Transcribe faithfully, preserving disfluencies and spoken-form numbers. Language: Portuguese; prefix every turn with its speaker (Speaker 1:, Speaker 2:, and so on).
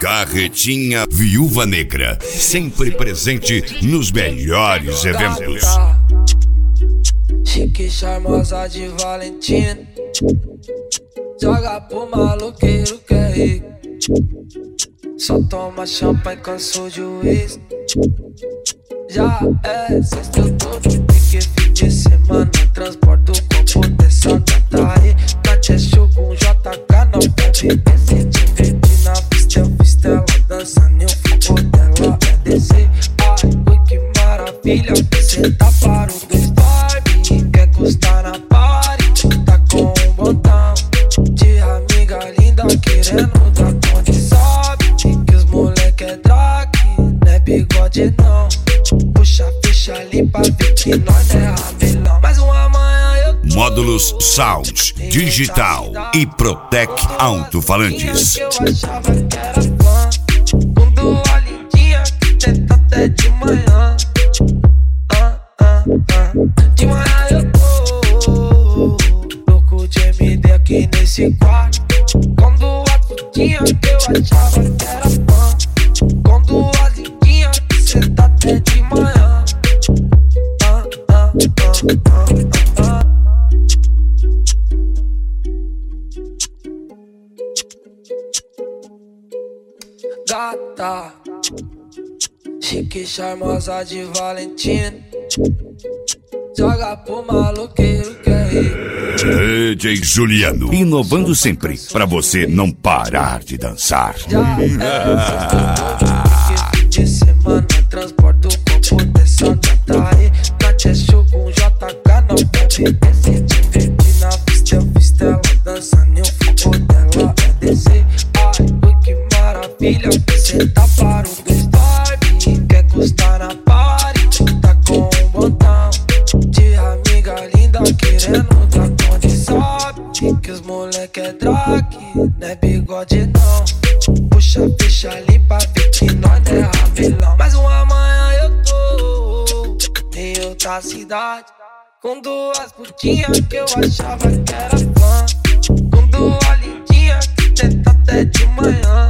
Speaker 1: Carretinha Viúva Negra, sempre presente nos melhores eventos.
Speaker 2: Chique, charmosa de Valentina, joga pro maloqueiro que é rico. Só toma champanhe com sujo de uísque. Já é sexta, eu tô de pique, fim de semana. Transporto o copo dessa gata aí. Bate show com J K, não bebe. Se divertir na pista, eu fiz tela. Dançando, eu fico dela, é descer. Ai, ui, que maravilha. Cê tá para o dois Barbie. Quer custar na party, tá com um botão de amiga linda, querendo dar conta. Sabe que os moleque é drag, não é bigode não. Puxa, fecha ali pra ver que nós é rabelão. Mais uma manhã eu
Speaker 1: Módulos Sound, Digital e Protec Alto-Falantes.
Speaker 2: Eu achava que era fã, com duas lindinhas que tenta até de manhã. ah, ah, ah. De manhã eu tô louco de M D aqui nesse quarto. Com duas putinhas que eu achava que era fã, com duas lindinhas que cê tá até de manhã. ah, ah, ah, ah, ah. Gata, chique, charmosa de Valentina, joga pro maloqueiro que é rico.
Speaker 1: D J Juliano, inovando sempre pra você não parar de dançar.
Speaker 2: Já é fim de semana, transporto o copo dessa gata aí. Bate show com J K, não bebe. Se divertir na pista, eu fiz tela. Dançando, eu fico dela, é descer. Ai, ui, que maravilha. Cê tá para o dois Barbie. Quer custar na party, tá com um botão de amiga linda, querendo dar conta. Sabe que os moleque é drag, não é bigode não. Puxa, fecha ali pra ver que nós é rabelão. Mais uma manhã eu tô em outra cidade, com duas putinhas que eu achava que era fã, com duas lindinhas que tenta até de manhã.